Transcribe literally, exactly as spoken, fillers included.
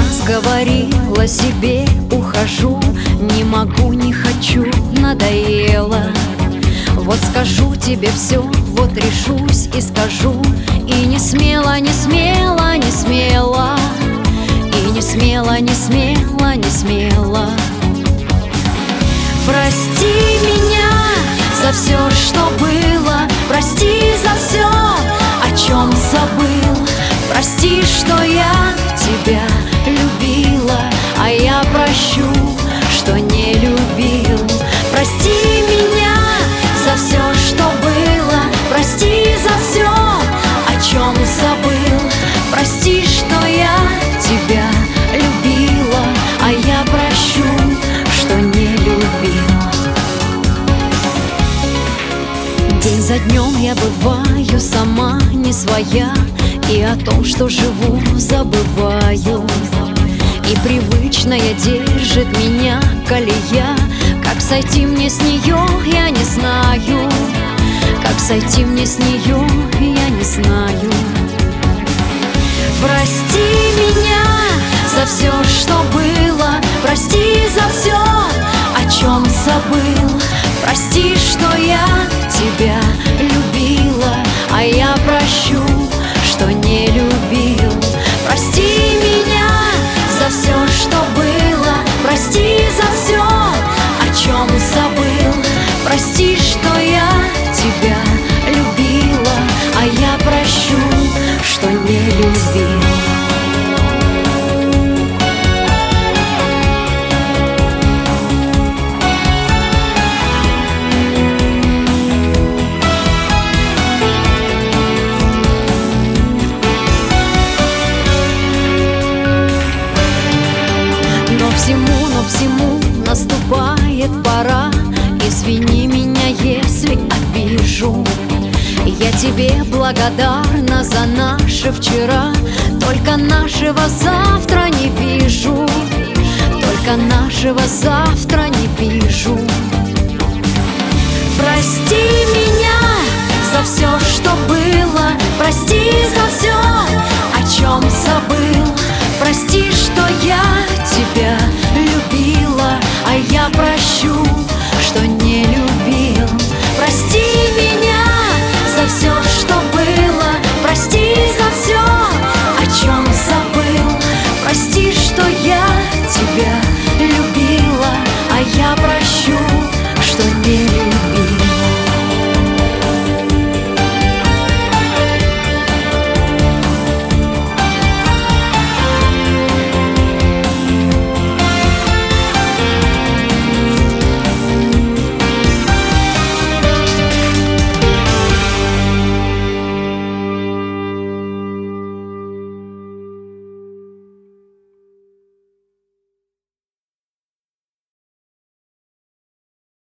раз говорила себе: ухожу, не могу, не хочу, надоело. Вот скажу тебе все, вот решусь и скажу. И не смело, не смело, не смело. И не смело, не смело, не смело. Прости меня за все, что было. Прости за все, о чем забыл. Прости, что я тебя любила, а я прощу, что не любил. Прости меня за все, что было. Прости за все, о чем забыл. Прости, что я тебя любила, а я прощу, что не любил. День за днем я бываю сама не своя, и о том, что живу, забываю. И привычная держит меня колея. Как сойти мне с нее, я не знаю. Как сойти мне с нее, я не знаю. Прости меня за все, что было. Прости за все, о чем забыл. Прости, что я тебя любила, а я прощу, что не любил. Прости меня за все, что было. Прости за все, о чем забыл. Прости, что я тебя любила, а я прощу, что не любил. Всему, но всему наступает пора. Извини меня, если обижу. Я тебе благодарна за наше вчера. Только нашего завтра не вижу. Только нашего завтра не вижу. Прости меня за все, что было. Прости за все,